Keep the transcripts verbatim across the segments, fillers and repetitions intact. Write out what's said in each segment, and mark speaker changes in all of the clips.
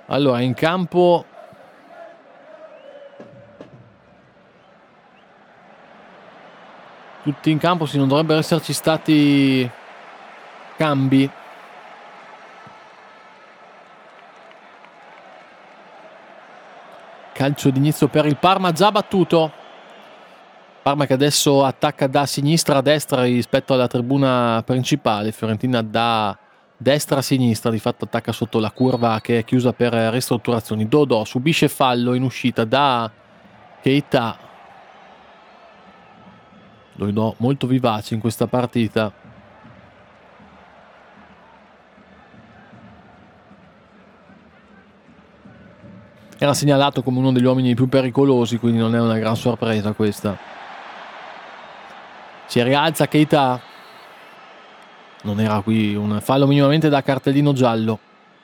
Speaker 1: Allora, in campo tutti in campo, sì, non dovrebbero esserci stati cambi. Calcio d'inizio per il Parma, già battuto. Parma che adesso attacca da sinistra a destra rispetto alla tribuna principale. Fiorentina da destra a sinistra, di fatto attacca sotto la curva che è chiusa per ristrutturazioni. Dodò subisce fallo in uscita da Keita. Dodò molto vivace in questa partita. Era segnalato come uno degli uomini più pericolosi, quindi non è una gran sorpresa questa. Si rialza Keita. Non era qui un fallo minimamente da cartellino giallo.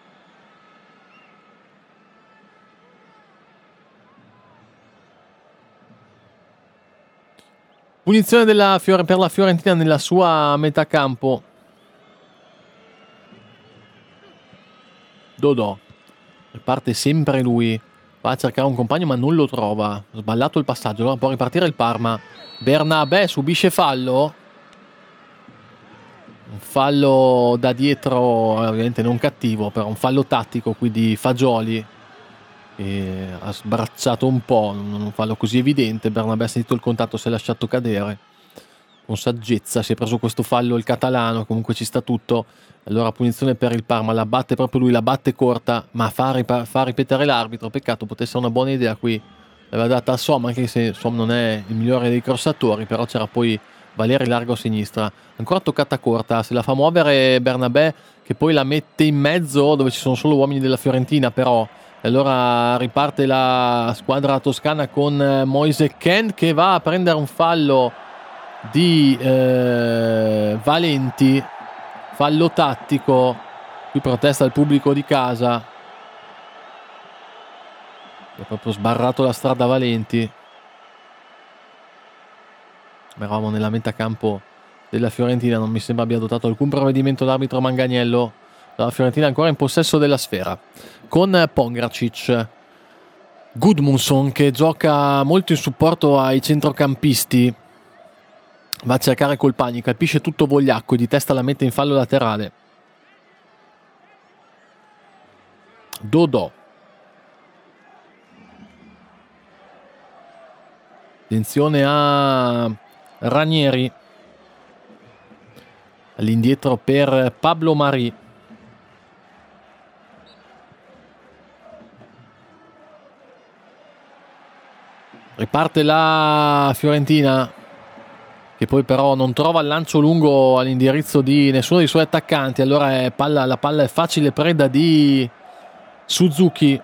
Speaker 1: Punizione della Fiore, per la Fiorentina nella sua metà campo. Dodò. Riparte sempre lui. Va a cercare un compagno ma non lo trova. Sballato il passaggio. Allora può ripartire il Parma. Bernabé subisce fallo. Un fallo da dietro, ovviamente non cattivo, però un fallo tattico qui di Fagioli. E ha sbracciato un po', non un fallo così evidente. Bernabé ha sentito il contatto, si è lasciato cadere con saggezza, si è preso questo fallo il catalano, comunque ci sta tutto. Allora punizione per il Parma, la batte proprio lui, la batte corta, ma fa, ripa- fa ripetere l'arbitro. Peccato, potesse essere una buona idea qui, l'aveva data a Som, anche se Som non è il migliore dei crossatori, però c'era poi Valeri largo a sinistra, ancora toccata corta, se la fa muovere Bernabé che poi la mette in mezzo dove ci sono solo uomini della Fiorentina, però. E allora riparte la squadra toscana con Moise Kean che va a prendere un fallo di eh, Valenti, fallo tattico. Qui protesta il pubblico di casa, ha proprio sbarrato la strada Valenti. Eravamo nella metà campo della Fiorentina, non mi sembra abbia adottato alcun provvedimento l'arbitro Manganiello. La Fiorentina ancora in possesso della sfera con Pongracic. Gudmundsson che gioca molto in supporto ai centrocampisti, va a cercare Colpagni, colpisce tutto Vogliacco, di testa la mette in fallo laterale. Dodò. Attenzione a Ranieri. All'indietro per Pablo Mari. Riparte la Fiorentina che poi però non trova il lancio lungo all'indirizzo di nessuno dei suoi attaccanti. Allora è palla, la palla è facile preda di Suzuki.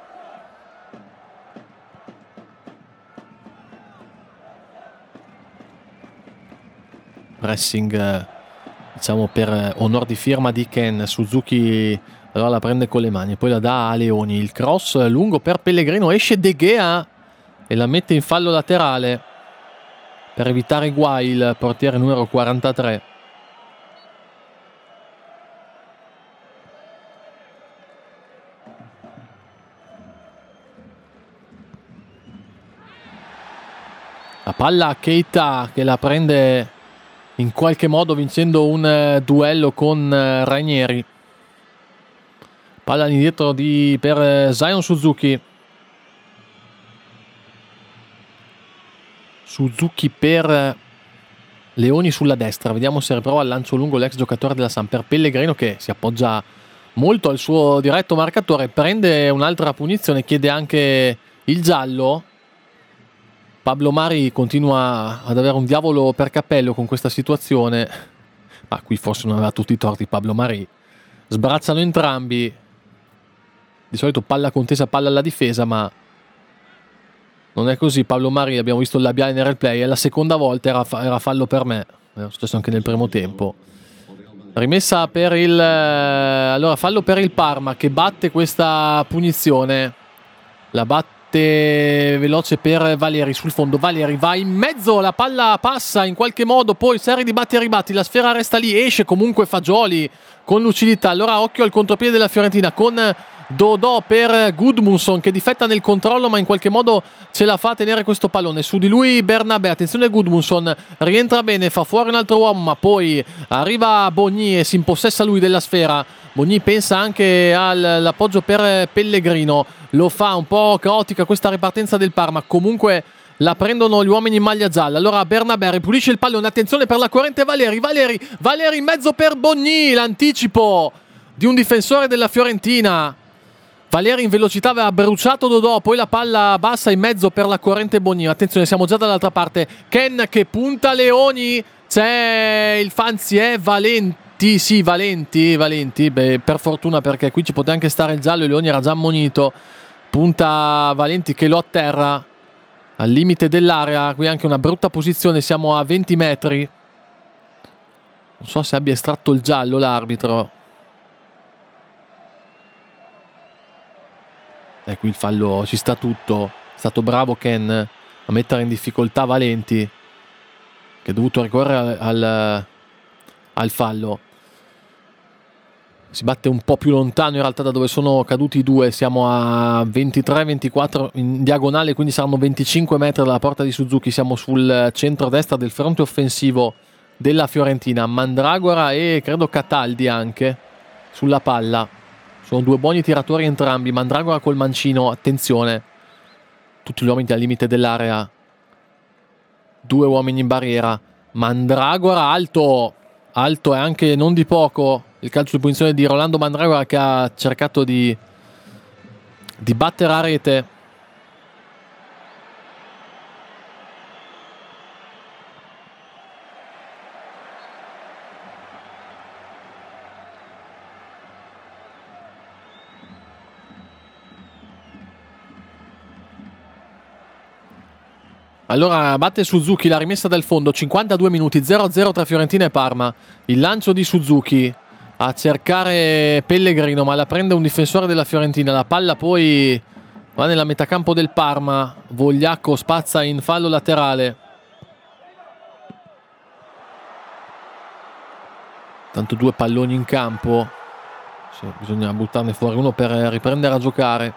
Speaker 1: Pressing, diciamo, per onor di firma di Ken. Suzuki allora la prende con le mani, poi la dà a Leoni. Il cross lungo per Pellegrino, esce De Gea e la mette in fallo laterale per evitare guai il portiere numero quarantatré. La palla a Keita che la prende in qualche modo vincendo un uh, duello con uh, Ranieri. Palla indietro di, per uh, Zion Suzuki. Suzuki per Leoni sulla destra. Vediamo se riprova il lancio lungo l'ex giocatore della Samp. Pellegrino che si appoggia molto al suo diretto marcatore, prende un'altra punizione, chiede anche il giallo. Pablo Mari continua ad avere un diavolo per cappello con questa situazione, ma qui forse non aveva tutti i torti Pablo Mari. Sbarazzano entrambi, di solito palla contesa, palla alla difesa, ma non è così. Pablo Mari, abbiamo visto il labiale nel replay, è la seconda volta, era, era fallo per me, è successo anche nel primo tempo. Rimessa per il allora fallo per il Parma che batte questa punizione, la batte veloce per Valeri sul fondo. Valeri va in mezzo, la palla passa in qualche modo, poi serie di batti e ribatti, la sfera resta lì, esce comunque Fagioli con lucidità. Allora occhio al contropiede della Fiorentina con Dodò per Gudmundsson che difetta nel controllo ma in qualche modo ce la fa a tenere questo pallone. Su di lui Bernabé, attenzione Gudmundsson, rientra bene, fa fuori un altro uomo ma poi arriva Bogny e si impossessa lui della sfera. Bogny pensa anche all'appoggio per Pellegrino, lo fa un po' caotica questa ripartenza del Parma, comunque la prendono gli uomini in maglia gialla. Allora Bernabé ripulisce il pallone, attenzione per la corrente Valeri, Valeri, Valeri in mezzo per Bogny, l'anticipo di un difensore della Fiorentina. Valeri in velocità aveva bruciato Dodò, poi la palla bassa in mezzo per la corrente Bogny. Attenzione, siamo già dall'altra parte. Ken che punta Leoni, c'è il Fanzie Valenti, sì Valenti, Valenti, beh, per fortuna perché qui ci poteva anche stare il giallo e Leoni era già ammonito. Punta Valenti che lo atterra al limite dell'area, qui anche una brutta posizione, siamo a venti metri. Non so se abbia estratto il giallo l'arbitro. E qui il fallo, ci sta tutto. È stato bravo Ken a mettere in difficoltà Valenti, che è dovuto ricorrere al, al fallo. Si batte un po' più lontano in realtà da dove sono caduti i due. Siamo a ventitré ventiquattro in diagonale, quindi saranno venticinque metri dalla porta di Suzuki. Siamo sul centro-destra del fronte offensivo della Fiorentina. Mandragora e credo Cataldi anche sulla palla. Sono due buoni tiratori entrambi. Mandragora col mancino, attenzione. Tutti gli uomini al limite dell'area. Due uomini in barriera. Mandragora alto. Alto e anche non di poco. Il calcio di punizione di Rolando Mandragora che ha cercato di, di battere a rete. Allora batte Suzuki, la rimessa dal fondo, cinquantadue minuti, zero a zero tra Fiorentina e Parma. Il lancio di Suzuki a cercare Pellegrino, ma la prende un difensore della Fiorentina. La palla poi va nella metacampo del Parma. Vogliacco spazza in fallo laterale. Tanto due palloni in campo. Sì, bisogna buttarne fuori uno per riprendere a giocare.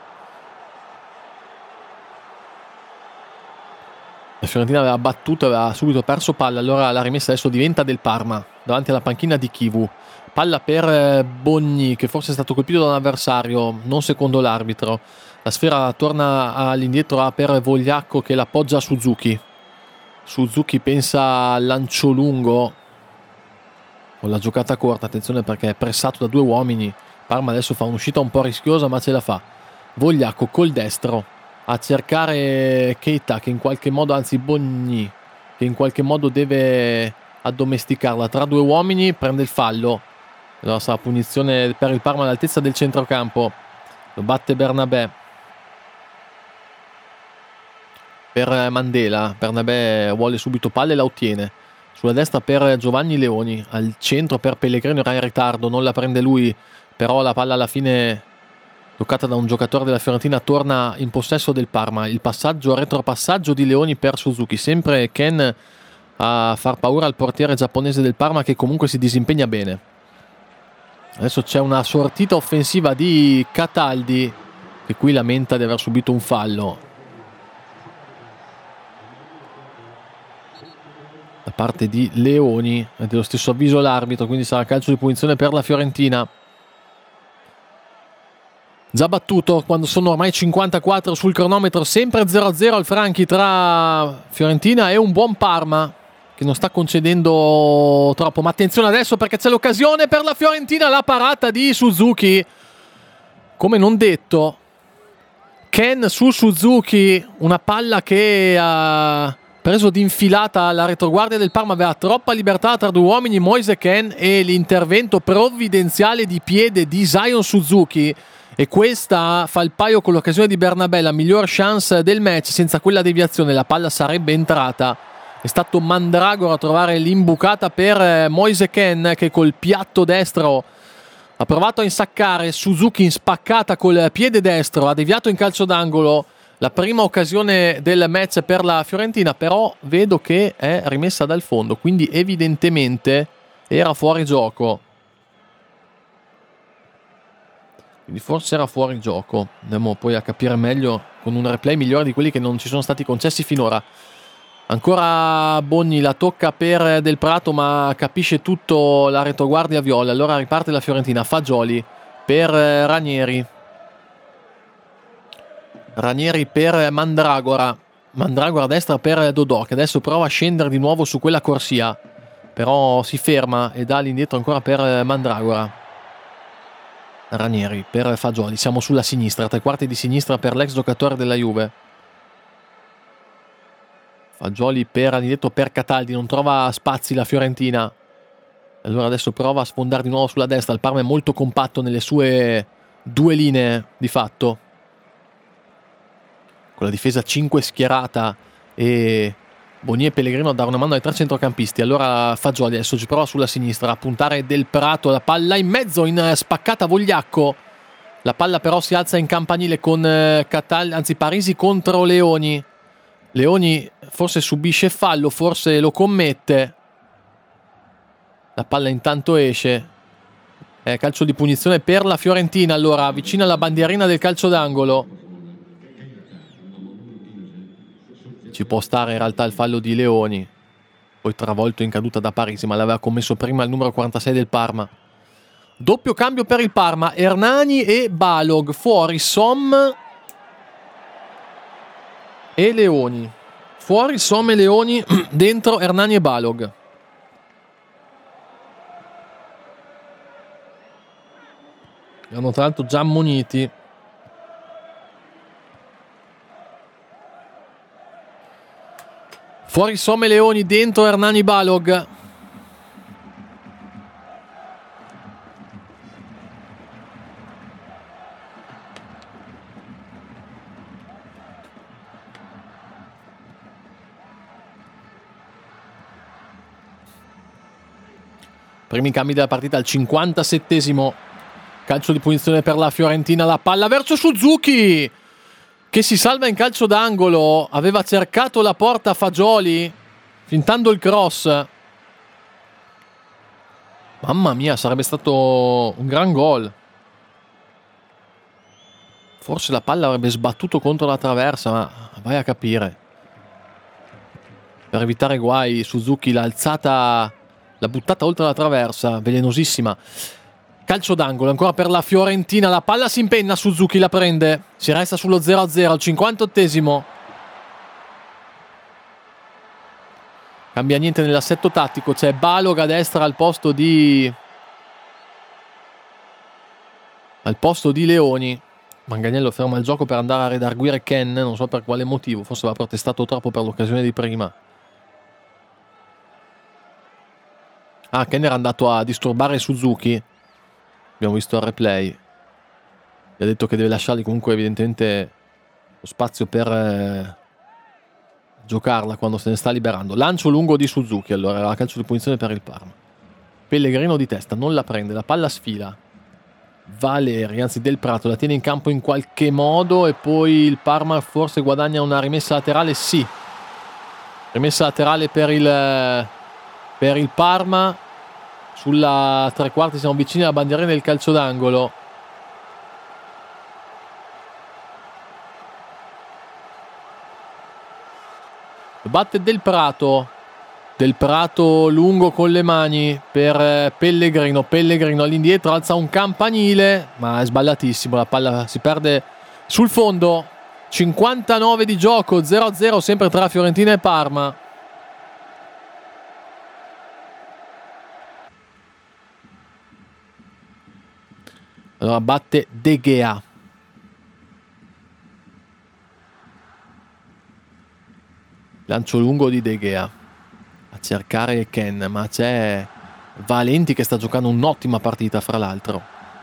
Speaker 1: La Fiorentina aveva battuto, aveva subito perso palla, allora la rimessa adesso diventa del Parma davanti alla panchina di Chivu. Palla per Bogny che forse è stato colpito da un avversario, non secondo l'arbitro. La sfera torna all'indietro per Vogliacco che l'appoggia a Suzuki. Suzuki pensa al lancio lungo con la giocata corta, attenzione perché è pressato da due uomini. Parma adesso fa un'uscita un po' rischiosa ma ce la fa. Vogliacco col destro a cercare Keita che in qualche modo, anzi Bogny che in qualche modo deve addomesticarla tra due uomini, prende il fallo. Allora sarà punizione per il Parma all'altezza del centrocampo. Lo batte Bernabé per Mandela. Bernabé vuole subito palla e la ottiene. Sulla destra per Giovanni Leoni, al centro per Pellegrino, era in ritardo, non la prende lui, però la palla alla fine toccata da un giocatore della Fiorentina torna in possesso del Parma. Il passaggio, retropassaggio di Leoni per Suzuki, sempre Ken a far paura al portiere giapponese del Parma che comunque si disimpegna bene. Adesso c'è una sortita offensiva di Cataldi che qui lamenta di aver subito un fallo da parte di Leoni, è dello stesso avviso l'arbitro, quindi sarà calcio di punizione per la Fiorentina. Già battuto quando sono ormai cinquantaquattro sul cronometro, sempre zero a zero al Franchi tra Fiorentina e un buon Parma che non sta concedendo troppo, ma attenzione adesso perché c'è l'occasione per la Fiorentina, la parata di Suzuki, come non detto. Ken su Suzuki, una palla che ha preso di infilata la retroguardia del Parma, aveva troppa libertà tra due uomini, Moise Ken, e l'intervento provvidenziale di piede di Zion Suzuki. E questa fa il paio con l'occasione di Bernabé, la miglior chance del match. Senza quella deviazione la palla sarebbe entrata. È stato Mandragora a trovare l'imbucata per Moise Ken che col piatto destro ha provato a insaccare Suzuki in spaccata col piede destro, ha deviato in calcio d'angolo. La prima occasione del match per la Fiorentina, però vedo che è rimessa dal fondo, quindi evidentemente era fuori gioco. quindi forse era fuori gioco. Andiamo poi a capire meglio con un replay migliore di quelli che non ci sono stati concessi finora. Ancora Bogni, la tocca per Del Prato, ma capisce tutto la retroguardia viola. Allora riparte la Fiorentina. Fagioli per Ranieri. Ranieri per Mandragora. Mandragora a destra per Dodò, che adesso prova a scendere di nuovo su quella corsia, però si ferma e dà all'indietro ancora per Mandragora. Ranieri per Fagioli. Siamo sulla sinistra, tre quarti di sinistra per l'ex giocatore della Juve. Fagioli per all'indietro per Cataldi, non trova spazi la Fiorentina. Allora adesso prova a sfondare di nuovo sulla destra. Il Parma è molto compatto nelle sue due linee di fatto, con la difesa cinque schierata e Bogni e Pellegrino a dare una mano ai tre centrocampisti. Allora Fagioli adesso ci prova sulla sinistra a puntare Del Prato, la palla in mezzo in spaccata Vogliacco. La palla però si alza in campanile con Cataldi, anzi Parisi contro Leoni. Leoni forse subisce fallo, forse lo commette. La palla intanto esce. È calcio di punizione per la Fiorentina, allora vicino alla bandierina del calcio d'angolo. Ci può stare in realtà il fallo di Leoni, poi travolto in caduta da Parisi, ma l'aveva commesso prima il numero quarantasei del Parma. Doppio cambio per il Parma, Hernani e Balog, fuori Som e Leoni. Fuori Som e Leoni, dentro Hernani e Balog. Hanno tra l'altro già ammoniti. Fuori Som e Leoni, dentro Hernani Balog. Primi cambi della partita al cinquantasettesimo. Calcio di punizione per la Fiorentina. La palla verso Suzuki, che si salva in calcio d'angolo. Aveva cercato la porta Fagioli, fintando il cross. Mamma mia, sarebbe stato un gran gol. Forse la palla avrebbe sbattuto contro la traversa, ma vai a capire. Per evitare guai Suzuki l'ha alzata, l'ha buttata oltre la traversa, velenosissima. Calcio d'angolo ancora per la Fiorentina, la palla si impenna, Suzuki la prende, si resta sullo zero a zero al cinquantottesimo. Cambia niente nell'assetto tattico, c'è Balog a destra al posto di al posto di Leoni. Manganiello ferma il gioco per andare a redarguire Ken, non so per quale motivo, forse aveva protestato troppo per l'occasione di prima. Ah, Ken era andato a disturbare Suzuki, abbiamo visto il replay, gli ha detto che deve lasciargli comunque evidentemente lo spazio per eh, giocarla quando se ne sta liberando. Lancio lungo di Suzuki, allora era calcio di punizione per il Parma. Pellegrino di testa, non la prende, la palla sfila. Valeri, anzi Del Prato, la tiene in campo in qualche modo e poi il Parma forse guadagna una rimessa laterale, sì. Rimessa laterale per il, per il Parma. Sulla tre quarti siamo vicini alla bandierina del calcio d'angolo. Batte Del Prato. Del Prato lungo con le mani per Pellegrino. Pellegrino all'indietro, alza un campanile, ma è sballatissimo. La palla si perde sul fondo. cinquantanove di gioco, zero a zero sempre tra Fiorentina e Parma. Allora batte De Gea. Lancio lungo di De Gea a cercare Ken, ma c'è Valenti che sta giocando un'ottima partita fra l'altro.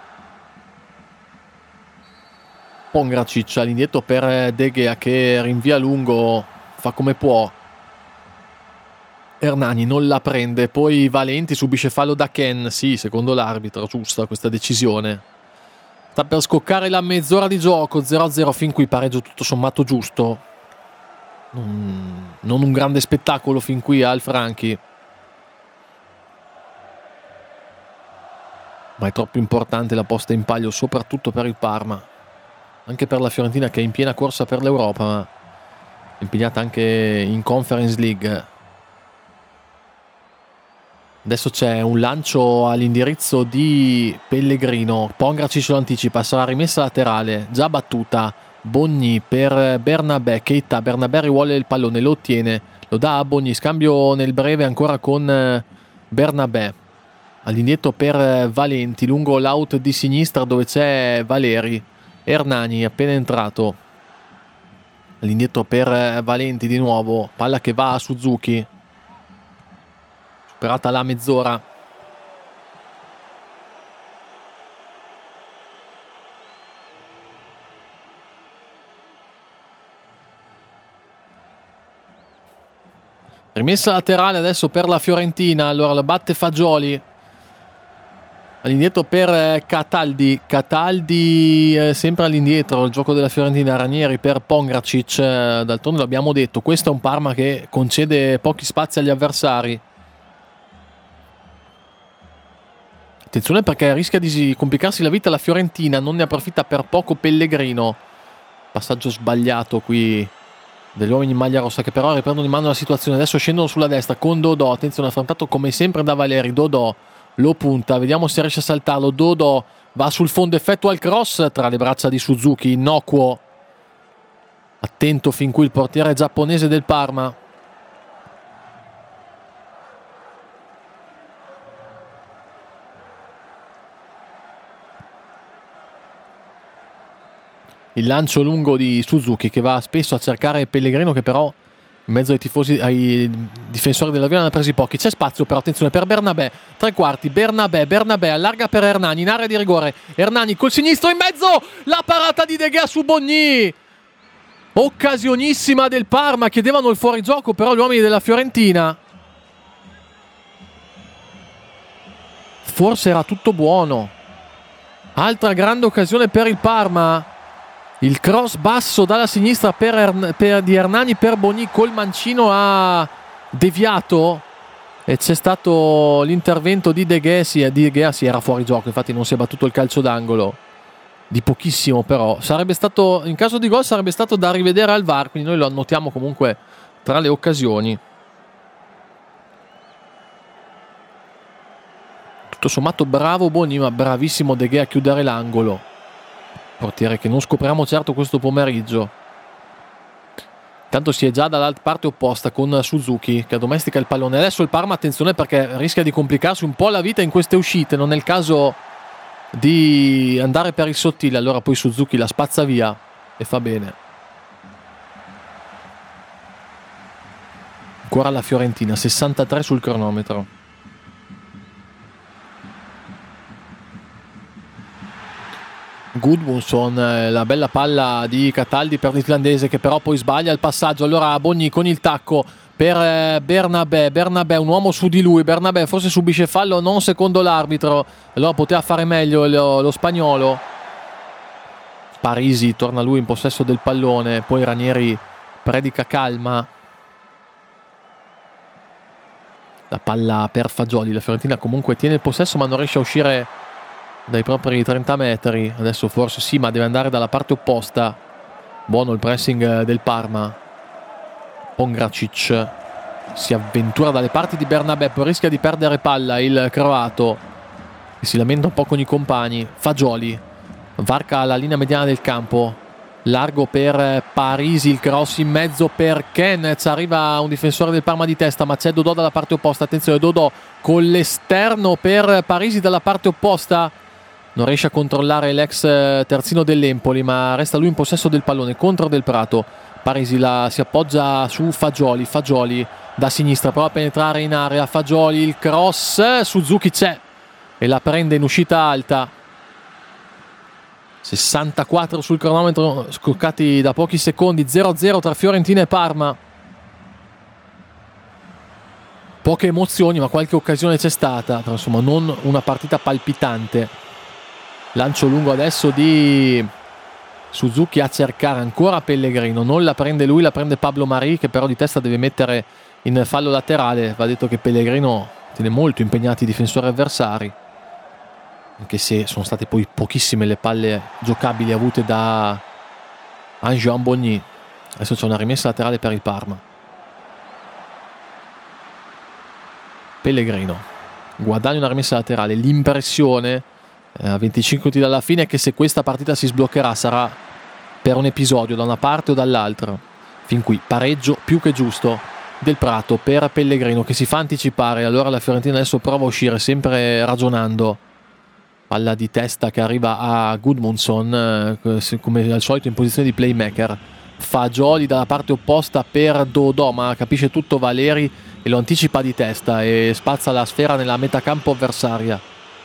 Speaker 1: Pongracic all'indietro per De Gea che rinvia lungo, fa come può. Hernani non la prende, poi Valenti subisce fallo da Ken, sì, secondo l'arbitro, giusta questa decisione. Sta per scoccare la mezz'ora di gioco, zero a zero fin qui, pareggio tutto sommato giusto. Non, non un grande spettacolo fin qui al Franchi. ma è troppo importante la posta in palio, soprattutto per il Parma, anche per la Fiorentina che è in piena corsa per l'Europa, ma è impegnata anche in Conference League. Adesso c'è un lancio all'indirizzo di Pellegrino, Pongracic lo anticipa, sarà rimessa laterale, già battuta, Bogni per Bernabé, Keita, Bernabé rivuole il pallone, lo ottiene, lo dà a Bogni, scambio nel breve ancora con Bernabé, all'indietro per Valenti, lungo l'out di sinistra dove c'è Valeri, Hernani appena entrato, all'indietro per Valenti di nuovo, palla che va a Suzuki, superata la mezz'ora. Rimessa laterale adesso per la Fiorentina, allora la batte Fagioli, all'indietro per Cataldi, Cataldi eh, sempre all'indietro, il gioco della Fiorentina, Ranieri per Pongracic, eh, d'altronde l'abbiamo detto, questo è un Parma che concede pochi spazi agli avversari. Attenzione perché rischia di complicarsi la vita la Fiorentina, non ne approfitta per poco Pellegrino, passaggio sbagliato qui degli uomini in maglia rossa che però riprendono in mano la situazione, adesso scendono sulla destra con Dodò, attenzione affrontato come sempre da Valeri, Dodò lo punta, vediamo se riesce a saltarlo, Dodò va sul fondo, effettua il cross tra le braccia di Suzuki, innocuo, attento fin qui il portiere giapponese del Parma. Il lancio lungo di Suzuki che va spesso a cercare Pellegrino, che però in mezzo ai tifosi, ai difensori della Viola ne ha presi pochi. C'è spazio però, attenzione per Bernabé, tre quarti, Bernabé, Bernabé allarga per Hernani in area di rigore, Hernani col sinistro in mezzo, la parata di De Gea su Bogni, occasionissima del Parma, chiedevano il fuorigioco però gli uomini della Fiorentina, forse era tutto buono. Altra grande occasione per il Parma, il cross basso dalla sinistra per, Ern- per di Hernani per Bogni, col mancino ha deviato e c'è stato l'intervento di De Gea, sì, di De Gea sì, era fuori gioco, infatti non si è battuto il calcio d'angolo, di pochissimo però, sarebbe stato, in caso di gol sarebbe stato da rivedere al V A R, quindi noi lo annotiamo comunque tra le occasioni. Tutto sommato bravo Bogni, ma bravissimo De Gea a chiudere l'angolo, portiere che non scopriamo certo questo pomeriggio. Tanto si è già dalla parte opposta con Suzuki che addomestica il pallone. Adesso il Parma, attenzione perché rischia di complicarsi un po' la vita in queste uscite, non è il caso di andare per il sottile, allora poi Suzuki la spazza via e fa bene. Ancora la Fiorentina, sessantatré sul cronometro. Gudmundsson, la bella palla di Cataldi per l'islandese che però poi sbaglia il passaggio, allora Bogni con il tacco per Bernabé, Bernabé un uomo su di lui, Bernabé forse subisce fallo non secondo l'arbitro, allora poteva fare meglio lo, lo spagnolo. Parisi torna lui in possesso del pallone, poi Ranieri predica calma, la palla per Fagioli, la Fiorentina comunque tiene il possesso ma non riesce a uscire dai propri trenta metri, adesso forse sì ma deve andare dalla parte opposta. Buono il pressing del Parma, Pongracic si avventura dalle parti di Bernabé, poi rischia di perdere palla il croato e si lamenta un po' con i compagni. Fagioli varca la linea mediana del campo, largo per Parisi, il cross in mezzo per Kenz, arriva un difensore del Parma di testa ma c'è Dodò dalla parte opposta, attenzione Dodò con l'esterno per Parisi dalla parte opposta, non riesce a controllare l'ex terzino dell'Empoli ma resta lui in possesso del pallone contro Del Prato. Parisi la, si appoggia su Fagioli, Fagioli da sinistra prova a penetrare in area, Fagioli il cross, Suzuki c'è e la prende in uscita alta. sessantaquattro sul cronometro scoccati da pochi secondi, zero a zero tra Fiorentina e Parma. Poche emozioni ma qualche occasione c'è stata, però insomma non una partita palpitante. Lancio lungo adesso di Suzuki a cercare ancora Pellegrino, non la prende lui, la prende Pablo Mari che però di testa deve mettere in fallo laterale. Va detto che Pellegrino tiene molto impegnati i difensori avversari. anche se sono state poi pochissime le palle giocabili avute da Ange Bogny. Adesso c'è una rimessa laterale per il Parma. Pellegrino guadagna una rimessa laterale. L'impressione eh, a venticinque minuti dalla fine è che se questa partita si sbloccherà sarà per un episodio da una parte o dall'altra. Fin qui pareggio più che giusto del Prato per Pellegrino, che si fa anticipare. Allora la Fiorentina adesso prova a uscire sempre ragionando. Palla di testa che arriva a Gudmundsson, eh, come al solito in posizione di playmaker. Fagioli dalla parte opposta per Dodò, ma capisce tutto Valeri e lo anticipa di testa e spazza la sfera nella metacampo avversaria.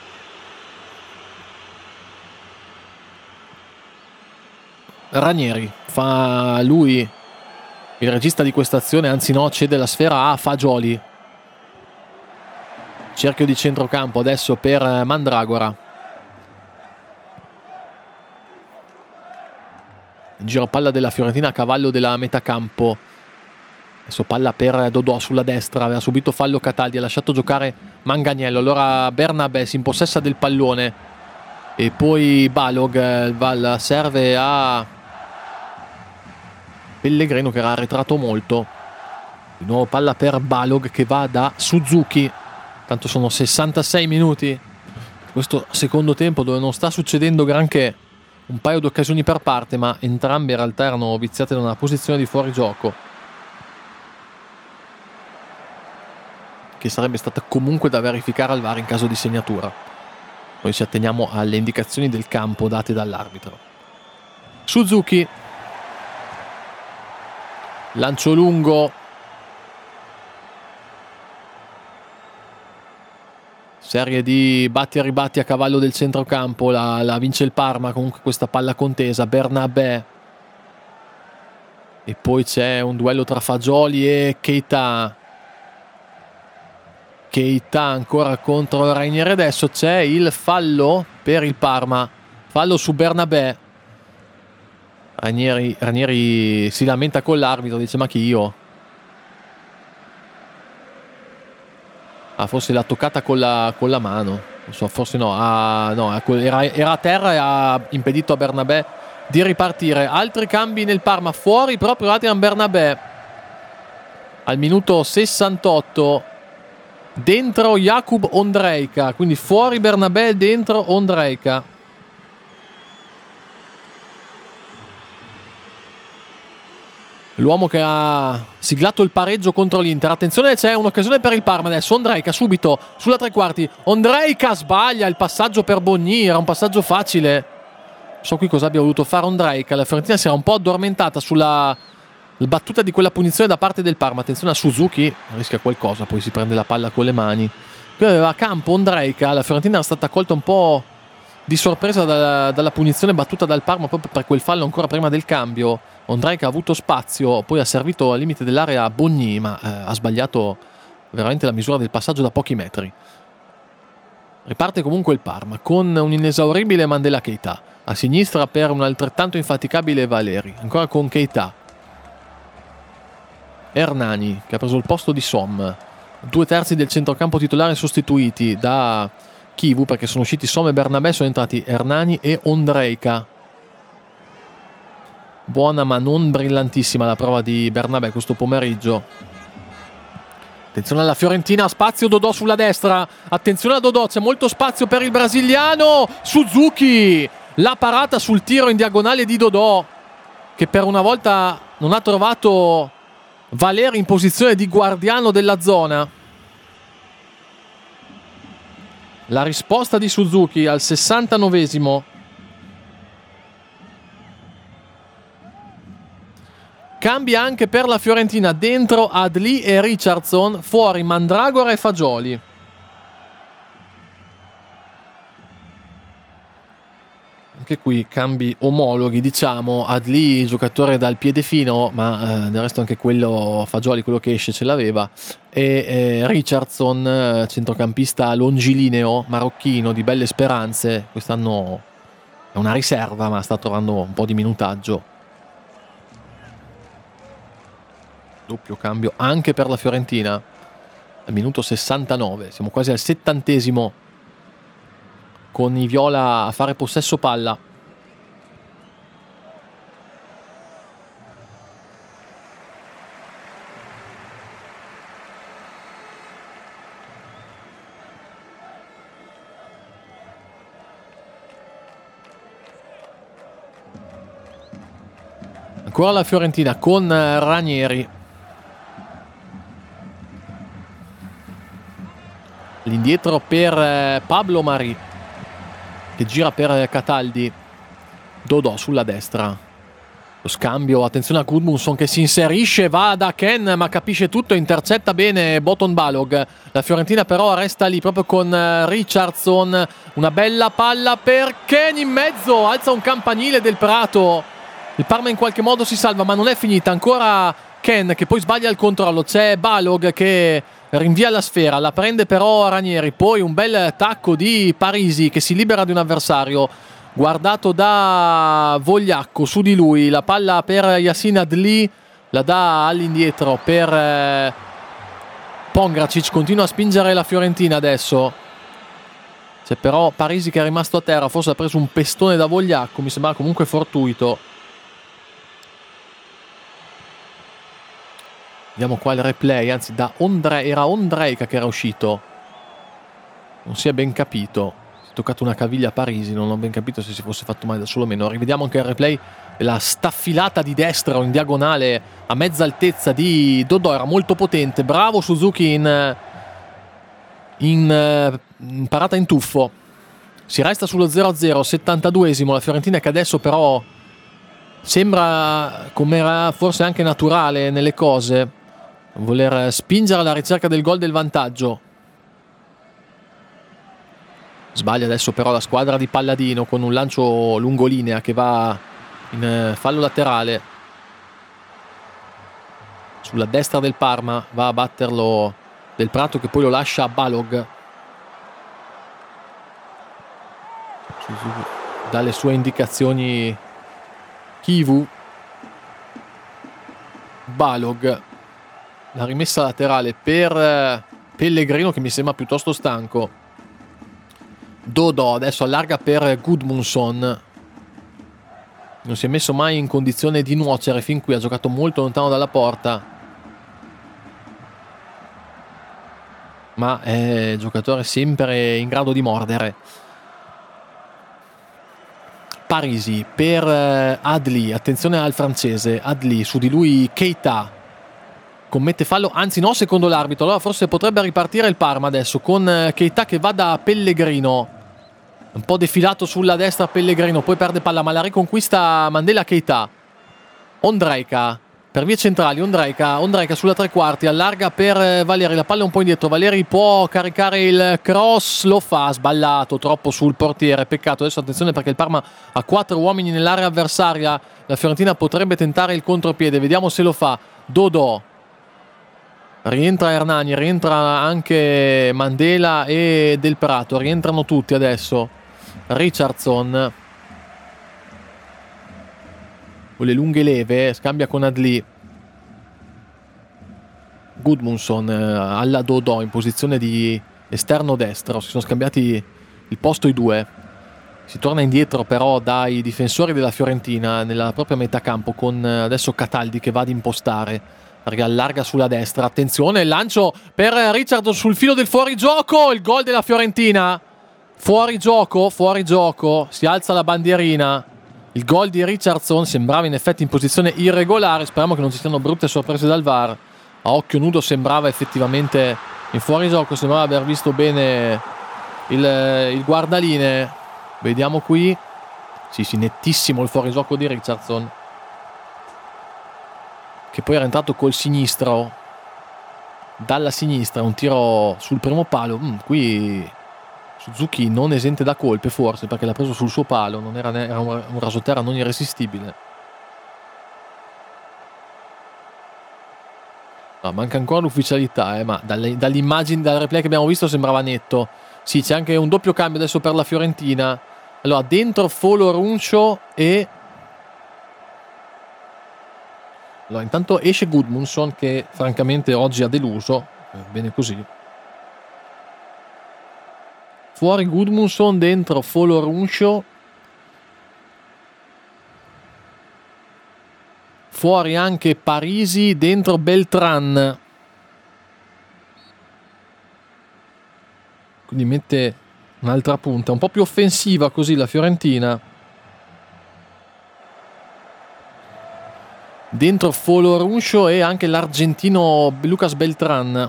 Speaker 1: Ranieri fa lui il regista di questa azione, anzi no, cede la sfera a Fagioli. Cerchio di centrocampo adesso per Mandragora. Giro palla della Fiorentina a cavallo della metacampo. Adesso palla per Dodò sulla destra. Aveva subito fallo Cataldi, ha lasciato giocare Manganiello. Allora Bernabé si impossessa del pallone e poi Balog Val serve a Pellegrino, che era arretrato molto. Di nuovo palla per Balog che va da Suzuki. Tanto sono sessantasei minuti questo secondo tempo dove non sta succedendo granché. Un paio di occasioni per parte, ma entrambe in realtà erano viziate da una posizione di fuorigioco che sarebbe stata comunque da verificare al V A R in caso di segnatura. Poi ci atteniamo alle indicazioni del campo date dall'arbitro. Suzuki, lancio lungo, serie di batti e ribatti a cavallo del centrocampo, la, la vince il Parma. Comunque questa palla contesa, Bernabé, e poi c'è un duello tra Fagioli e Keita. Keita ancora contro Ranieri. Adesso c'è il fallo per il Parma, fallo su Bernabé. Ranieri, Ranieri si lamenta con l'arbitro, dice ma chi io? Ah, forse l'ha toccata con la, con la mano, non so, forse no, ah, no era, era a terra e ha impedito a Bernabé di ripartire. Altri cambi nel Parma, fuori proprio Adrian Bernabé al minuto sessantotto, dentro Jakub Ondrejka, quindi fuori Bernabé, dentro Ondrejka. L'uomo che ha siglato il pareggio contro l'Inter. Attenzione, c'è un'occasione per il Parma adesso. Ondrejka subito sulla tre quarti. Ondrejka sbaglia il passaggio per Bogny, era un passaggio facile. Non so qui cosa abbia voluto fare Ondrejka. La Fiorentina si era un po' addormentata sulla battuta di quella punizione da parte del Parma. Attenzione a Suzuki, rischia qualcosa, poi si prende la palla con le mani. Qui aveva a campo Ondrejka. La Fiorentina era stata colta un po' di sorpresa dalla, dalla punizione battuta dal Parma proprio per quel fallo ancora prima del cambio. Ondrejka ha avuto spazio, poi ha servito al limite dell'area Bogny, ma eh, ha sbagliato veramente la misura del passaggio da pochi metri. Riparte comunque il Parma con un inesauribile Mandela Keita a sinistra per un altrettanto infaticabile Valeri, ancora con Keita. Hernani che ha preso il posto di Som. Due terzi del centrocampo titolare sostituiti da Chivu, perché sono usciti Som e Bernabé, sono entrati Hernani e Ondrejka. Buona ma non brillantissima la prova di Bernabé questo pomeriggio. Attenzione alla Fiorentina, spazio Dodò sulla destra. Attenzione a Dodò, c'è molto spazio per il brasiliano. Suzuki, la parata sul tiro in diagonale di Dodò, che per una volta non ha trovato Valeri in posizione di guardiano della zona. La risposta di Suzuki al sessantanovesimo. Cambia anche per la Fiorentina, dentro Adli e Richardson, fuori Mandragora e Fagioli. Anche qui cambi omologhi, diciamo. Adli giocatore dal piede fino, ma eh, del resto anche quello Fagioli, quello che esce, ce l'aveva. E eh, Richardson, centrocampista longilineo, marocchino, di belle speranze. Quest'anno è una riserva, ma sta trovando un po' di minutaggio. Doppio cambio anche per la Fiorentina al minuto sessantanove, siamo quasi al settantesimo. con i viola a fare possesso palla. Ancora la Fiorentina con Ranieri. L'indietro per Pablo Mari, che gira per Cataldi. Dodò sulla destra. Lo scambio, attenzione a Gudmundsson che si inserisce, va da Ken ma capisce tutto, intercetta bene Boton Balog. La Fiorentina però resta lì proprio con Richardson. Una bella palla per Ken in mezzo, alza un campanile del Prato. Il Parma in qualche modo si salva, ma non è finita. Ancora Ken che poi sbaglia il controllo. C'è Balog che rinvia la sfera, la prende però Ranieri. Poi un bel tacco di Parisi che si libera di un avversario guardato da Vogliacco su di lui. La palla per Yassin Adli, la dà all'indietro per Pongracic. Continua a spingere la Fiorentina adesso. C'è però Parisi che è rimasto a terra, forse ha preso un pestone da Vogliacco, mi sembra comunque fortuito. Vediamo qua il replay, anzi da Ondre, era Ondrejka che era uscito. Non si è ben capito. Si è toccato una caviglia a Parisi, non ho ben capito se si fosse fatto male da solo o meno. Rivediamo anche il replay. La staffilata di destra in diagonale a mezza altezza di Dodò era molto potente. Bravo Suzuki in, in, in parata in tuffo. Si resta sullo zero a zero, settantaduesimo. La Fiorentina che adesso però sembra, come era forse anche naturale nelle cose, voler spingere alla ricerca del gol del vantaggio. Sbaglia adesso però la squadra di Palladino con un lancio lungolinea che va in fallo laterale sulla destra del Parma. Va a batterlo Del Prato che poi lo lascia a Balog. Dalle sue indicazioni Kivu. Balog, la rimessa laterale per Pellegrino che mi sembra piuttosto stanco. Dodò adesso allarga per Gudmundsson. Non si è messo mai in condizione di nuocere fin qui, ha giocato molto lontano dalla porta, ma è giocatore sempre in grado di mordere. Parisi per Adli, attenzione al francese Adli, su di lui Keita commette fallo, anzi no, secondo l'arbitro. Allora forse potrebbe ripartire il Parma adesso con Keita che va da Pellegrino, un po' defilato sulla destra Pellegrino, poi perde palla ma la riconquista Mandela. Keita, Ondrejka per vie centrali, Ondrejka, Ondrejka sulla tre quarti, allarga per Valeri, la palla è un po' indietro, Valeri può caricare il cross, lo fa, sballato troppo sul portiere, peccato. Adesso attenzione perché il Parma ha quattro uomini nell'area avversaria, la Fiorentina potrebbe tentare il contropiede, vediamo se lo fa. Dodò, rientra Hernani, rientra anche Mandela e Del Prato, rientrano tutti adesso. Richardson con le lunghe leve, scambia con Adli. Gudmundsson alla Dodò in posizione di esterno destro, si sono scambiati il posto i due. Si torna indietro però dai difensori della Fiorentina nella propria metà campo con adesso Cataldi che va ad impostare, allarga sulla destra, attenzione il lancio per Richardson sul filo del fuorigioco, il gol della Fiorentina. Fuori gioco, fuori gioco, si alza la bandierina. Il gol di Richardson sembrava in effetti in posizione irregolare, speriamo che non ci siano brutte sorprese dal V A R. A occhio nudo sembrava effettivamente in fuorigioco, sembrava aver visto bene il, il guardaline. Vediamo qui, sì sì, nettissimo il fuorigioco di Richardson, che poi era entrato col sinistro, dalla sinistra, un tiro sul primo palo. Mm, qui Suzuki non esente da colpe forse, perché l'ha preso sul suo palo, non era, era un, un rasoterra non irresistibile. No, manca ancora l'ufficialità, eh, ma dalle, dall'immagine, dal replay che abbiamo visto sembrava netto. Sì, c'è anche un doppio cambio adesso per la Fiorentina. Allora, dentro Folo Runcio e... Allora, intanto esce Gudmundsson che francamente oggi ha deluso. Bene così. Fuori Gudmundsson, dentro Folorunsho. Fuori anche Parisi, dentro Beltran. Quindi mette un'altra punta, un po' più offensiva così la Fiorentina. Dentro Folorunsho e anche l'argentino Lucas Beltran.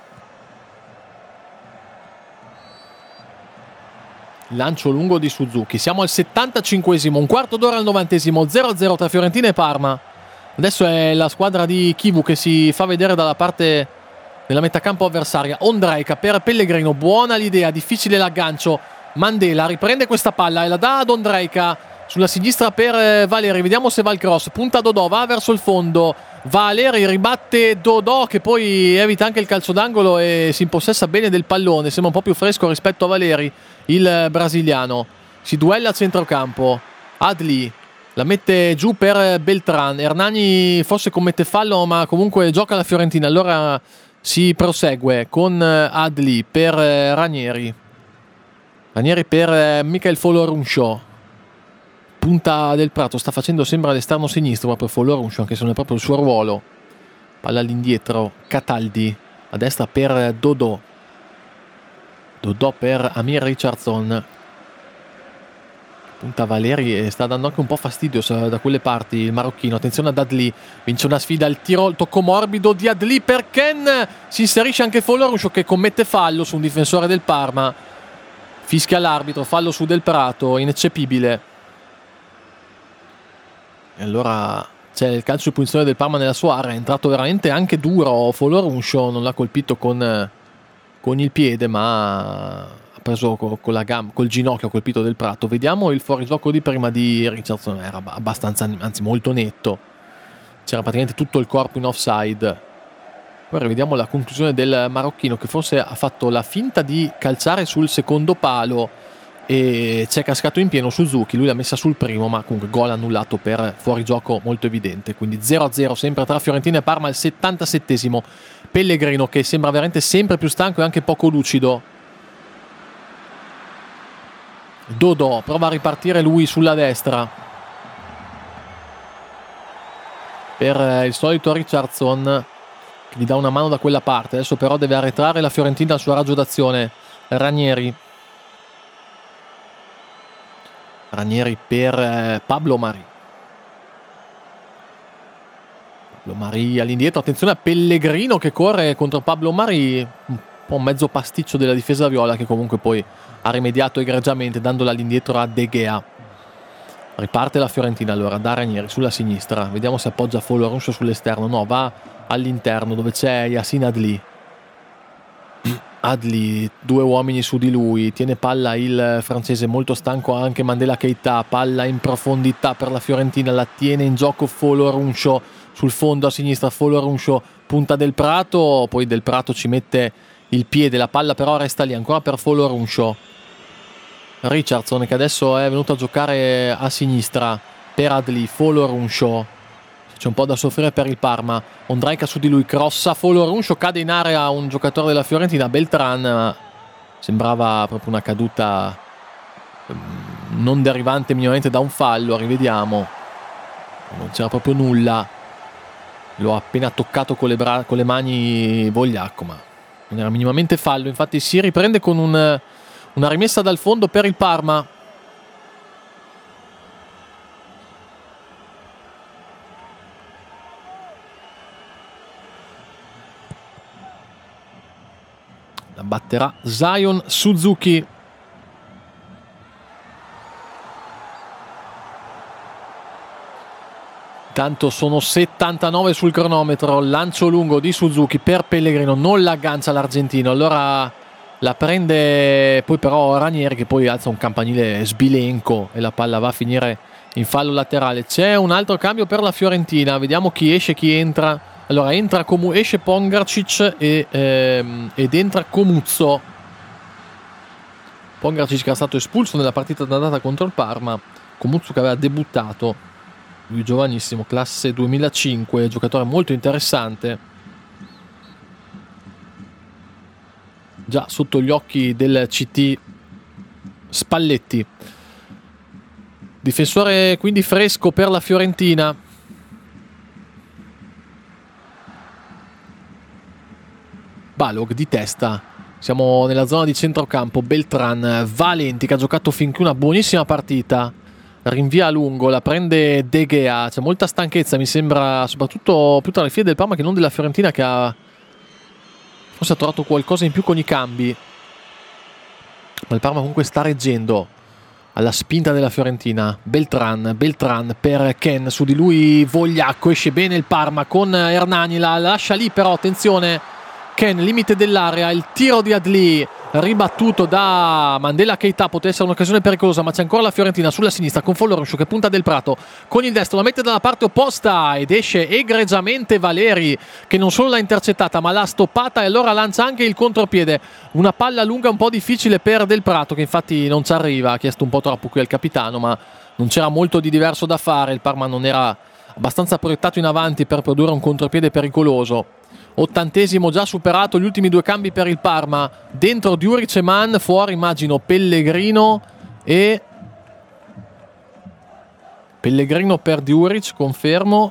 Speaker 1: Lancio lungo di Suzuki. Siamo al settantacinquesimo, un quarto d'ora al novantesimo, zero a zero tra Fiorentina e Parma. Adesso è la squadra di Chivu che si fa vedere dalla parte della metacampo avversaria. Ondrejka per Pellegrino, buona l'idea, difficile l'aggancio. Mandela riprende questa palla e la dà ad Ondrejka sulla sinistra per Valeri. Vediamo se va il cross, punta Dodò, va verso il fondo. Valeri ribatte Dodò che poi evita anche il calcio d'angolo e si impossessa bene del pallone. Sembra un po' più fresco rispetto a Valeri, il brasiliano. Si duella a centrocampo. Adli la mette giù per Beltran. Hernani forse commette fallo, ma comunque gioca la Fiorentina. Allora si prosegue con Adli per Ranieri. Ranieri per Michael Folorunsho. Punta del Prato, sta facendo sembra l'esterno sinistro proprio Folorunsho, anche se non è proprio il suo ruolo. Palla all'indietro, Cataldi a destra per Dodò. Dodò per Amir Richardson. Punta Valeri e sta dando anche un po' fastidio da quelle parti il marocchino. Attenzione ad Adli, vince una sfida al tiro, il tocco morbido di Adli per Ken. Si inserisce anche Folorunsho che commette fallo su un difensore del Parma. Fischia l'arbitro, fallo su Del Prato, ineccepibile. E allora c'è il calcio di punizione del Parma nella sua area. È entrato veramente anche duro Folorunsho, non l'ha colpito con, con il piede, ma ha preso con, con la gamba, col ginocchio ha colpito Del Prato. Vediamo il fuorigioco di prima di Richardson, era abbastanza, anzi molto netto, c'era praticamente tutto il corpo in offside. Poi rivediamo la conclusione del marocchino che forse ha fatto la finta di calciare sul secondo palo e c'è cascato in pieno Suzuki, lui l'ha messa sul primo, ma comunque gol annullato per fuorigioco molto evidente. Quindi zero a zero sempre tra Fiorentina e Parma al settantasettesimo. Pellegrino che sembra veramente sempre più stanco e anche poco lucido. Dodò prova a ripartire lui sulla destra per il solito Richardson che gli dà una mano da quella parte. Adesso però deve arretrare la Fiorentina al suo raggio d'azione. Ranieri Ranieri per eh, Pablo Mari. Pablo Mari all'indietro, attenzione a Pellegrino che corre contro Pablo Mari, un po' un mezzo pasticcio della difesa viola che comunque poi ha rimediato egregiamente dandola all'indietro a De Gea. Riparte la Fiorentina allora da Ranieri sulla sinistra, vediamo se appoggia Folorunsho sull'esterno, no, va all'interno dove c'è Yacine Adli. Adli, due uomini su di lui, tiene palla il francese, molto stanco anche Mandela Keita, palla in profondità per la Fiorentina, la tiene in gioco Folorunsho sul fondo a sinistra. Folorunsho, punta Del Prato, poi Del Prato ci mette il piede, la palla però resta lì ancora per Folorunsho. Richardson che adesso è venuto a giocare a sinistra per Adli. Folorunsho, c'è un po' da soffrire per il Parma. Ondrejka su di lui, crossa Folorunsho, cade in area un giocatore della Fiorentina, Beltran. Sembrava proprio una caduta non derivante minimamente da un fallo. Rivediamo, non c'era proprio nulla, lo ha appena toccato con le, bra- con le mani Vogliacco, ma non era minimamente fallo. Infatti si riprende con un, una rimessa dal fondo per il Parma. La batterà Zion Suzuki. Tanto sono settantanove sul cronometro. Lancio lungo di Suzuki per Pellegrino, non l'aggancia l'argentino, allora la prende poi però Ranieri che poi alza un campanile sbilenco e la palla va a finire in fallo laterale. C'è un altro cambio per la Fiorentina, vediamo chi esce, chi entra. Allora entra Comu- esce Pongracic e, ehm, ed entra Comuzzo. Pongracic che era stato espulso nella partita d'andata contro il Parma, Comuzzo che aveva debuttato, lui giovanissimo, classe duemilacinque, giocatore molto interessante, già sotto gli occhi del C T Spalletti. Difensore quindi fresco per la Fiorentina. Balog di testa. Siamo nella zona di centrocampo. Beltran, Valenti che ha giocato fin qui una buonissima partita. Rinvia a lungo, la prende De Gea. C'è molta stanchezza, mi sembra, soprattutto più tra le file del Parma che non della Fiorentina, che ha forse ha trovato qualcosa in più con i cambi. Ma il Parma comunque sta reggendo alla spinta della Fiorentina. Beltran, Beltran per Ken, su di lui Vogliacco, esce bene il Parma con Hernani, la lascia lì però, attenzione, Ken, limite dell'area, il tiro di Adli ribattuto da Mandela Keita, poteva essere un'occasione pericolosa, ma c'è ancora la Fiorentina sulla sinistra con Foloruscio che punta Del Prato con il destro, la mette dalla parte opposta ed esce egregiamente Valeri, che non solo l'ha intercettata ma l'ha stoppata, e allora lancia anche il contropiede. Una palla lunga un po' difficile per Del Prato, che infatti non ci arriva, ha chiesto un po' troppo qui al capitano, ma non c'era molto di diverso da fare. Il Parma non era abbastanza proiettato in avanti per produrre un contropiede pericoloso. Ottantesimo già superato, gli ultimi due cambi per il Parma. Dentro Djuric e Mann, fuori immagino Pellegrino e Pellegrino per Djuric, confermo.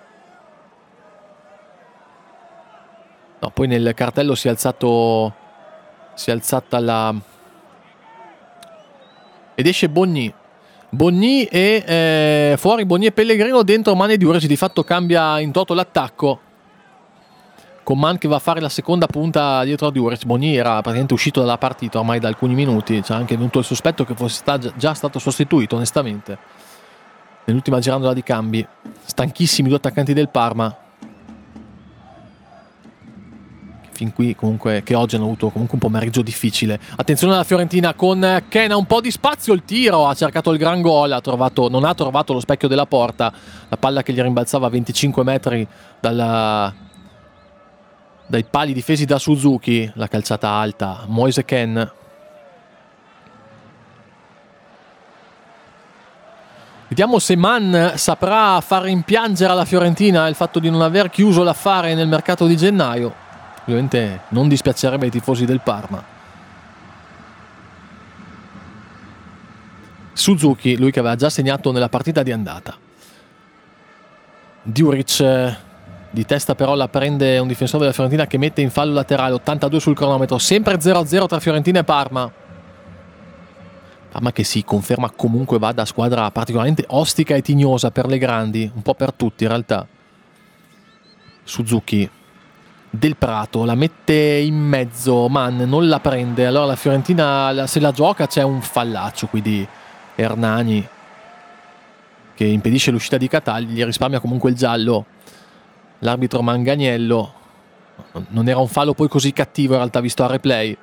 Speaker 1: No, poi nel cartello si è alzato si è alzata la ed esce Bogny. Bogny e eh, fuori Bogny e Pellegrino, dentro Mann e Djuric. Di fatto cambia in toto l'attacco, con Mann che va a fare la seconda punta dietro a Djuric. Bogny era praticamente uscito dalla partita ormai da alcuni minuti, c'è anche venuto il sospetto che fosse sta, già stato sostituito, onestamente, nell'ultima girandola di cambi. Stanchissimi i due attaccanti del Parma, che fin qui comunque, che oggi hanno avuto comunque un pomeriggio difficile. Attenzione alla Fiorentina con Ken, ha un po' di spazio, il tiro, ha cercato il gran gol, ha trovato, non ha trovato lo specchio della porta, la palla che gli rimbalzava a venticinque metri dalla dai pali difesi da Suzuki, la calciata alta. Moise Ken. Vediamo se Mann saprà far rimpiangere alla Fiorentina il fatto di non aver chiuso l'affare nel mercato di gennaio. Ovviamente non dispiacerebbe ai tifosi del Parma. Suzuki, lui che aveva già segnato nella partita di andata. Djuric di testa però la prende un difensore della Fiorentina che mette in fallo laterale. Ottantadue sul cronometro, sempre zero a zero tra Fiorentina e Parma. Parma che si conferma comunque va da squadra particolarmente ostica e tignosa per le grandi, un po' per tutti in realtà. Suzuki, Del Prato la mette in mezzo, Mann non la prende, allora la Fiorentina se la gioca. C'è un fallaccio qui di Hernani che impedisce l'uscita di Cataldi, gli risparmia comunque il giallo l'arbitro Manganiello. Non era un fallo poi così cattivo in realtà, visto a replay.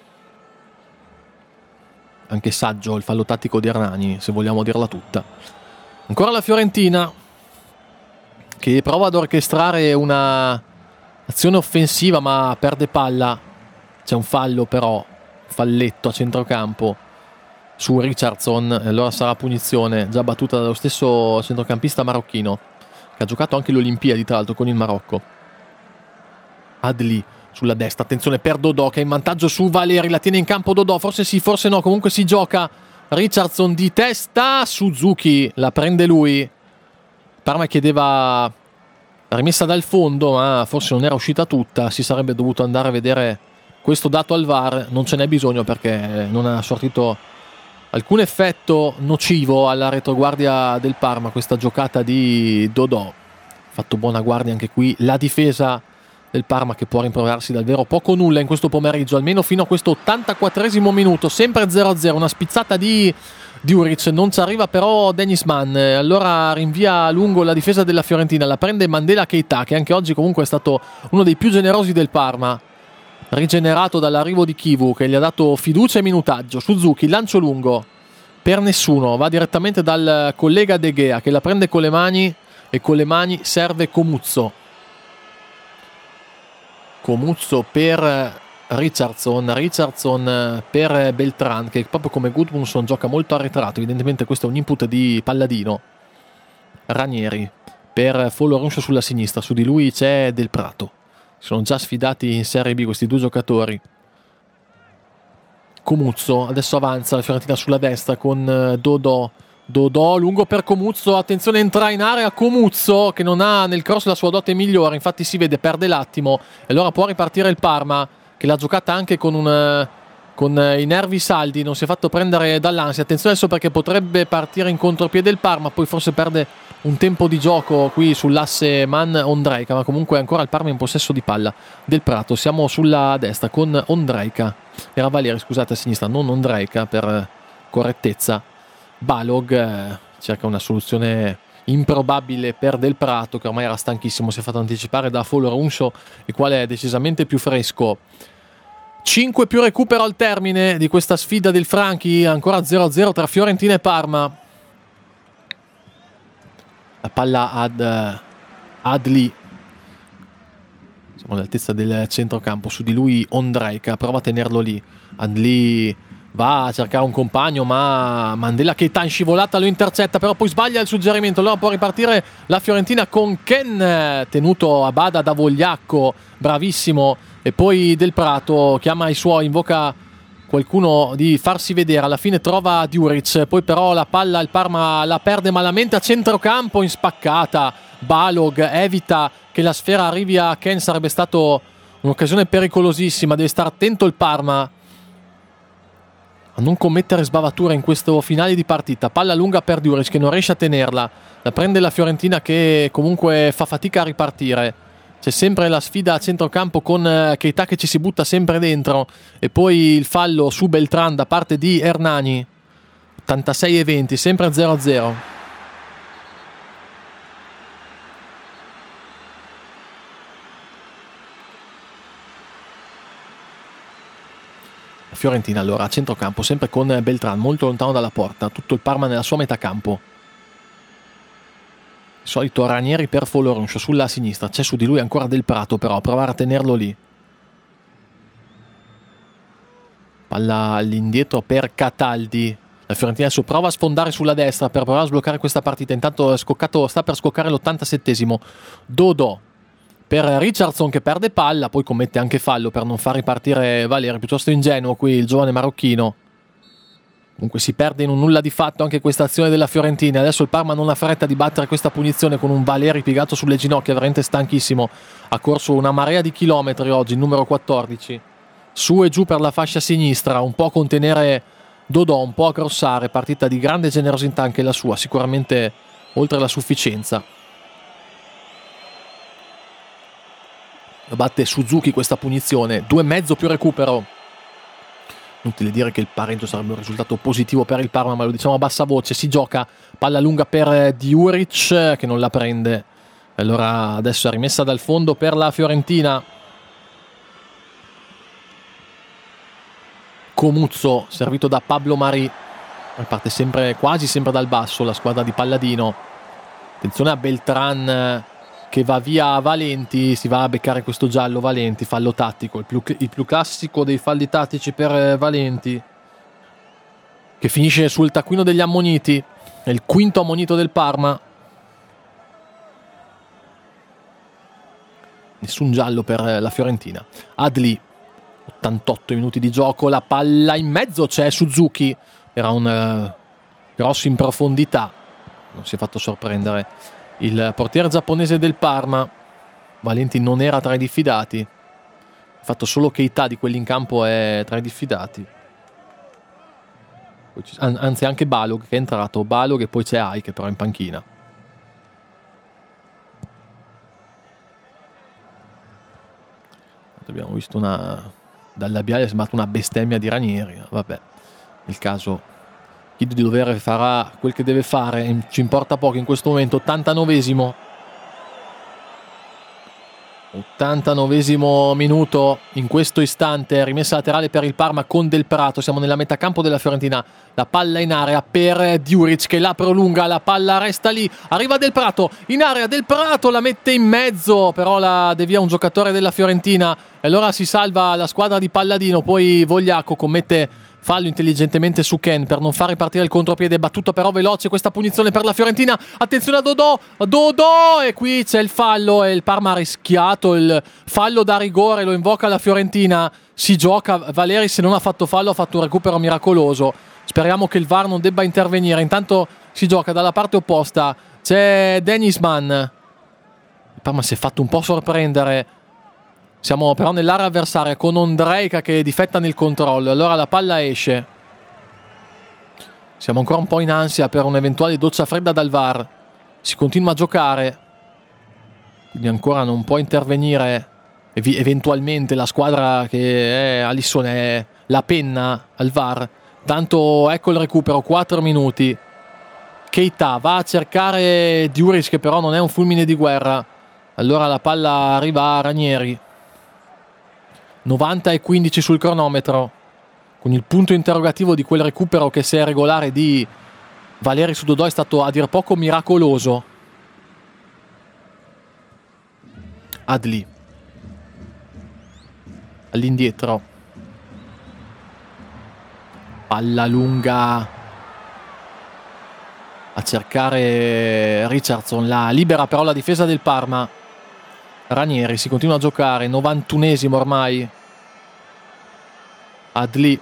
Speaker 1: Anche saggio il fallo tattico di Hernani, se vogliamo dirla tutta. Ancora la Fiorentina che prova ad orchestrare una azione offensiva ma perde palla. C'è un fallo però, falletto a centrocampo su Richardson, e allora sarà punizione già battuta dallo stesso centrocampista marocchino, che ha giocato anche le Olimpiadi tra l'altro con il Marocco. Adli sulla destra, attenzione per Dodò che è in vantaggio su Valeri, la tiene in campo Dodò, forse sì, forse no, comunque si gioca. Richardson di testa, Suzuki la prende lui. Parma chiedeva la rimessa dal fondo, ma forse non era uscita tutta, si sarebbe dovuto andare a vedere questo dato al V A R, non ce n'è bisogno perché non ha sortito alcun effetto nocivo alla retroguardia del Parma questa giocata di Dodò. Fatto buona guardia anche qui la difesa del Parma, che può rimproverarsi davvero poco o nulla in questo pomeriggio, almeno fino a questo ottantaquattresimo minuto, sempre zero a zero. Una spizzata di Djuric, non ci arriva però Dennis Mann, allora rinvia a lungo la difesa della Fiorentina, la prende Mandela Keita, che anche oggi comunque è stato uno dei più generosi del Parma, rigenerato dall'arrivo di Kivu che gli ha dato fiducia e minutaggio. Suzuki, lancio lungo per nessuno, va direttamente dal collega De Gea che la prende con le mani, e con le mani serve Comuzzo. Comuzzo per Richardson, Richardson per Beltran, che proprio come Gudmundsson gioca molto arretrato, evidentemente questo è un input di Palladino. Ranieri per Foloruscio sulla sinistra, su di lui c'è Del Prato. Sono già sfidati in Serie B questi due giocatori. Comuzzo adesso avanza la Fiorentina sulla destra con Dodò. Dodò lungo per Comuzzo, attenzione, entra in area Comuzzo che non ha nel cross la sua dote migliore, infatti si vede, perde l'attimo e allora può ripartire il Parma che l'ha giocata anche con, un, con i nervi saldi, non si è fatto prendere dall'ansia. Attenzione adesso perché potrebbe partire in contropiede il Parma, poi forse perde un tempo di gioco qui sull'asse Man-Ondrejka, ma comunque ancora il Parma in possesso di palla del Prato. Siamo sulla destra con Ondrejka, era Valeri scusate a sinistra, non Ondrejka per correttezza. Balog eh, cerca una soluzione improbabile per Del Prato che ormai era stanchissimo, si è fatto anticipare da Folorunsho, il quale è decisamente più fresco. cinque più recupero al termine di questa sfida del Franchi, ancora zero a zero tra Fiorentina e Parma. La palla ad uh, Adli, siamo all'altezza del centrocampo, su di lui Ondrejka prova a tenerlo lì. Adli va a cercare un compagno ma Mandela Keita in scivolata lo intercetta, però poi sbaglia il suggerimento, allora può ripartire la Fiorentina con Ken tenuto a bada da Vogliacco, bravissimo, e poi Del Prato chiama i suoi, invoca qualcuno di farsi vedere, alla fine trova Djuric, poi però la palla il Parma la perde malamente a centrocampo in spaccata. Balog evita che la sfera arrivi a Ken, sarebbe stato un'occasione pericolosissima, deve stare attento il Parma a non commettere sbavature in questo finale di partita. Palla lunga per Djuric che non riesce a tenerla, la prende la Fiorentina che comunque fa fatica a ripartire. C'è sempre la sfida a centrocampo con Keita che ci si butta sempre dentro, e poi il fallo su Beltran da parte di Hernani. ottantasei e venti, sempre zero a zero. Fiorentina allora a centrocampo sempre con Beltran molto lontano dalla porta, tutto il Parma nella sua metà campo. Il solito Ranieri per Folorunsho sulla sinistra, c'è su di lui ancora Del Prato, però a provare a tenerlo lì. Palla all'indietro per Cataldi, la Fiorentina adesso prova a sfondare sulla destra per provare a sbloccare questa partita. Intanto è scoccato, sta per scoccare l'ottantasettesimo. Dodò per Richardson che perde palla, poi commette anche fallo per non far ripartire Valeri, piuttosto ingenuo qui il giovane marocchino. Comunque si perde in un nulla di fatto anche questa azione della Fiorentina. Adesso il Parma non ha fretta di battere questa punizione con un Valeri piegato sulle ginocchia, veramente stanchissimo, ha corso una marea di chilometri oggi, il numero quattordici, su e giù per la fascia sinistra, un po' a contenere Dodò, un po' a crossare. Partita di grande generosità anche la sua, sicuramente oltre la sufficienza. Batte Suzuki questa punizione, due e mezzo più recupero. Inutile dire che il pareggio sarebbe un risultato positivo per il Parma, ma lo diciamo a bassa voce. Si gioca, palla lunga per Djuric che non la prende, allora adesso è rimessa dal fondo per la Fiorentina. Comuzzo servito da Pablo Mari, parte sempre, quasi sempre dal basso la squadra di Palladino. Attenzione a Beltran che va via a Valenti, si va a beccare questo giallo Valenti, fallo tattico, il più, il più classico dei falli tattici per Valenti, che finisce sul taccuino degli ammoniti, è il quinto ammonito del Parma. Nessun giallo per la Fiorentina. Adli, ottantotto minuti di gioco, la palla in mezzo, c'è Suzuki, era un uh, grosso in profondità, non si è fatto sorprendere il portiere giapponese del Parma. Valenti non era tra i diffidati, il fatto solo Keita di quelli in campo è tra i diffidati, anzi anche Balog che è entrato, Balog, e poi c'è Ai che però è in panchina. Abbiamo visto una, dal labiale è sembrata una bestemmia di Ranieri, vabbè, nel caso chi di dovere farà quel che deve fare, ci importa poco in questo momento. ottantanovesimo ottantanovesimo minuto, in questo istante rimessa laterale per il Parma con Del Prato, siamo nella metà campo della Fiorentina, la palla in area per Djuric che la prolunga, la palla resta lì, arriva Del Prato in area, Del Prato la mette in mezzo, però la devia un giocatore della Fiorentina e allora si salva la squadra di Palladino. Poi Vogliacco commette Fallo intelligentemente su Ken per non far ripartire il contropiede, battuto però veloce questa punizione per la Fiorentina. Attenzione a Dodò, Dodò, e qui c'è il fallo e il Parma ha rischiato il fallo da rigore, lo invoca la Fiorentina, si gioca. Valeri, se non ha fatto fallo, ha fatto un recupero miracoloso. Speriamo che il V A R non debba intervenire. Intanto si gioca dalla parte opposta, c'è Dennisman. Il Parma si è fatto un po' sorprendere. Siamo però nell'area avversaria con Ondrejka che difetta nel controllo. Allora la palla esce. Siamo ancora un po' in ansia per un'eventuale doccia fredda dal V A R. Si continua a giocare, quindi ancora non può intervenire ev- eventualmente la squadra che è Alisson, è la penna al V A R. Tanto ecco il recupero, quattro minuti. Keita va a cercare Djuric, che però non è un fulmine di guerra. Allora la palla arriva a Ranieri. novanta e quindici sul cronometro, con il punto interrogativo di quel recupero che, se è regolare, di Valeri su Dodò è stato a dir poco miracoloso. Adli all'indietro, palla lunga a cercare Richardson, la libera però la difesa del Parma. Ranieri, si continua a giocare, novantunesimo ormai. Adli,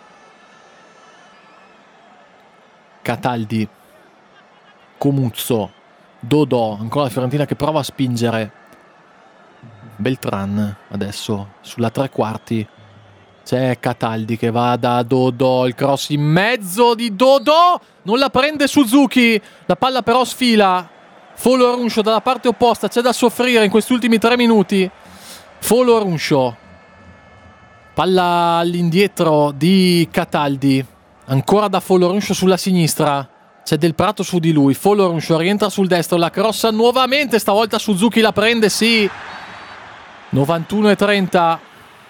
Speaker 1: Cataldi, Comuzzo, Dodò, ancora la Fiorentina che prova a spingere. Beltran adesso sulla tre quarti, c'è Cataldi che va da Dodò, il cross in mezzo di Dodò, non la prende Suzuki, la palla però sfila. Folo Runcio dalla parte opposta, c'è da soffrire in questi ultimi tre minuti. Folo Runcio, palla all'indietro di Cataldi, ancora da Folo Runcio sulla sinistra, c'è Del Prato su di lui. Folo Runcio rientra sul destro, la crossa nuovamente, stavolta Suzuki la prende, sì. novantuno e trenta.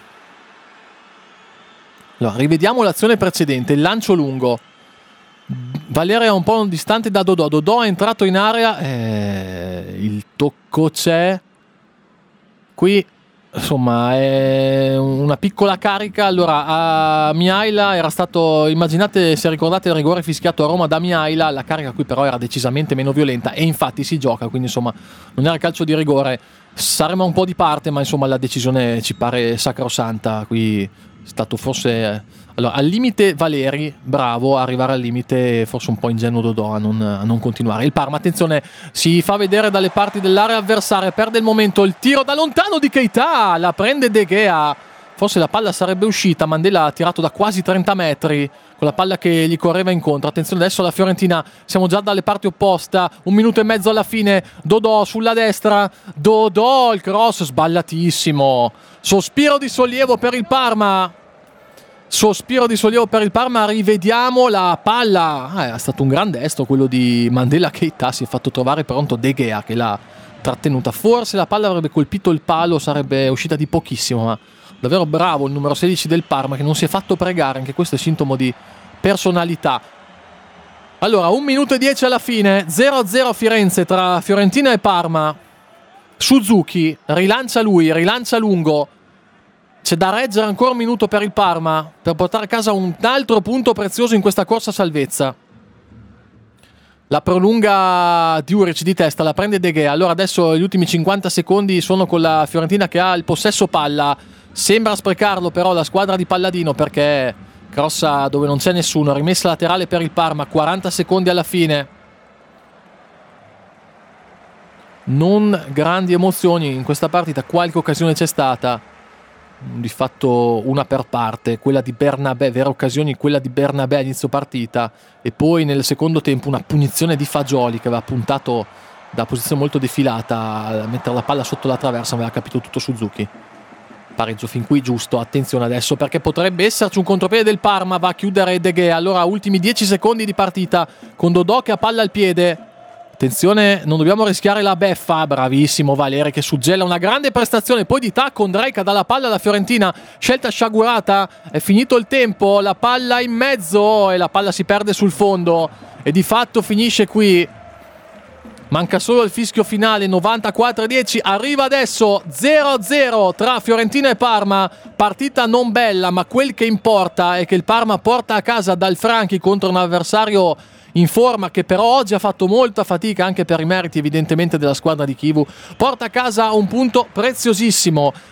Speaker 1: Allora, rivediamo l'azione precedente, il lancio lungo. Valeria è un po' distante da Dodò. Dodò è entrato in area, eh, il tocco c'è. Qui insomma è una piccola carica. Allora a Mihaila era stato, immaginate se ricordate il rigore fischiato a Roma da Mihaila, la carica qui però era decisamente meno violenta e infatti si gioca, quindi insomma non era calcio di rigore. Saremo un po' di parte, ma insomma la decisione ci pare sacrosanta. Qui è stato forse... Allora, al limite Valeri, bravo a arrivare al limite, forse un po' ingenuo Dodò a non, a non continuare. Il Parma, attenzione, si fa vedere dalle parti dell'area avversaria, perde il momento, il tiro da lontano di Keita, la prende De Gea, forse la palla sarebbe uscita, Mandela ha tirato da quasi trenta metri, con la palla che gli correva incontro. Attenzione adesso alla Fiorentina, siamo già dalle parti opposte, un minuto e mezzo alla fine, Dodò sulla destra, Dodò, il cross sballatissimo, sospiro di sollievo per il Parma. Sospiro di sollievo per il Parma, rivediamo la palla. Ah, è stato un gran destro quello di Mandela Keita, si è fatto trovare pronto De Gea che l'ha trattenuta. Forse la palla avrebbe colpito il palo, sarebbe uscita di pochissimo, ma davvero bravo il numero sedici del Parma che non si è fatto pregare, anche questo è sintomo di personalità. Allora, un minuto e dieci alla fine, zero a zero Firenze tra Fiorentina e Parma. Suzuki rilancia lui, rilancia lungo. C'è da reggere ancora un minuto per il Parma per portare a casa un altro punto prezioso in questa corsa salvezza. La prolunga Djuric di testa, la prende De Gea. Allora adesso gli ultimi cinquanta secondi sono con la Fiorentina che ha il possesso palla. Sembra sprecarlo però la squadra di Palladino, perché crossa dove non c'è nessuno. Rimessa laterale per il Parma, quaranta secondi alla fine. Non grandi emozioni in questa partita, qualche occasione c'è stata, di fatto una per parte, quella di Bernabé, vere occasioni, quella di Bernabé a inizio partita, e poi nel secondo tempo una punizione di Fagioli che aveva puntato da posizione molto defilata a mettere la palla sotto la traversa, aveva capito tutto Suzuki. Pareggio fin qui giusto, attenzione adesso perché potrebbe esserci un contropiede del Parma, va a chiudere De Gea. Allora ultimi dieci secondi di partita con Dodò che ha palla al piede. Attenzione, non dobbiamo rischiare la beffa. Bravissimo Valeri che suggella una grande prestazione. Poi di tacco Ondrejka dalla palla alla Fiorentina, scelta sciagurata, è finito il tempo, la palla in mezzo e la palla si perde sul fondo e di fatto finisce qui Manca solo il fischio finale, novantaquattro a dieci. Arriva adesso zero a zero tra Fiorentina e Parma. Partita non bella, ma quel che importa è che il Parma porta a casa Dal Franchi contro un avversario in forma, che però oggi ha fatto molta fatica anche per i meriti evidentemente della squadra di Chivu. Porta a casa un punto preziosissimo.